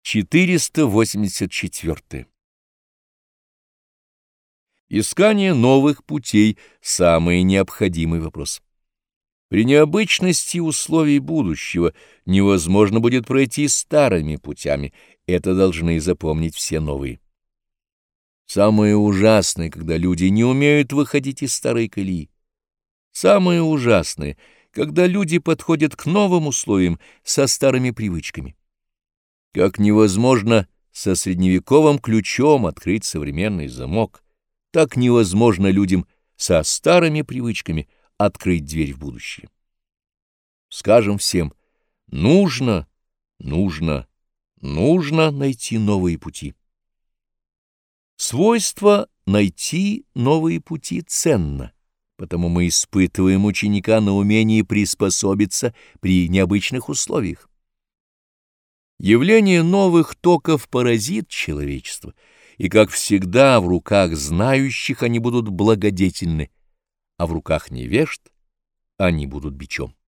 484. Искание новых путей — самый необходимый вопрос. При необычности условий будущего невозможно будет пройти старыми путями, это должны запомнить все новые. Самое ужасное, когда люди не умеют выходить из старой колеи. Самое ужасное, когда люди подходят к новым условиям со старыми привычками. Как невозможно со средневековым ключом открыть современный замок, так невозможно людям со старыми привычками открыть дверь в будущее. Скажем всем: нужно найти новые пути. Свойство найти новые пути ценно, потому мы испытываем ученика на умение приспособиться при необычных условиях. Явление новых токов поразит человечество, и, как всегда, в руках знающих они будут благодетельны, а в руках невежд они будут бичом.